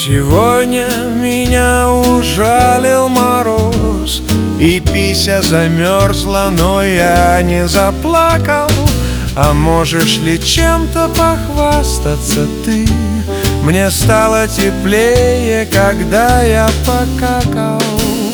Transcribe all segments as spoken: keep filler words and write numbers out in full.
Сегодня меня ужалил мороз, и пися замерзла, но я не заплакал. А можешь ли чем-то похвастаться ты? Мне стало теплее, когда я покакал.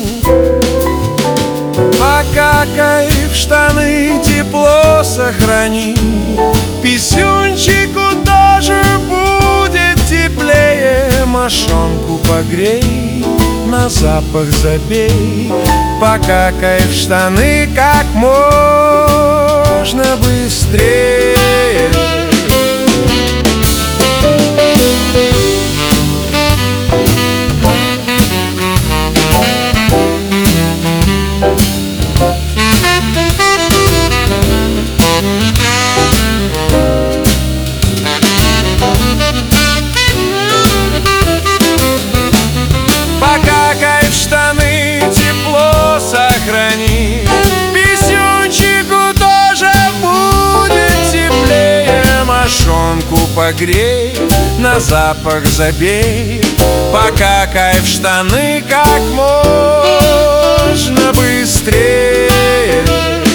Покакай в штаны, тепло сохрани, писюнчику тоже будет теплее. Мошонку погрей, на запах забей, покакай в штаны как можно быстрее. Покакай в штаны, тепло сохрани, писюнчику тоже будет теплее. Мошонку погрей, на запах забей, покакай в штаны как можно быстрее.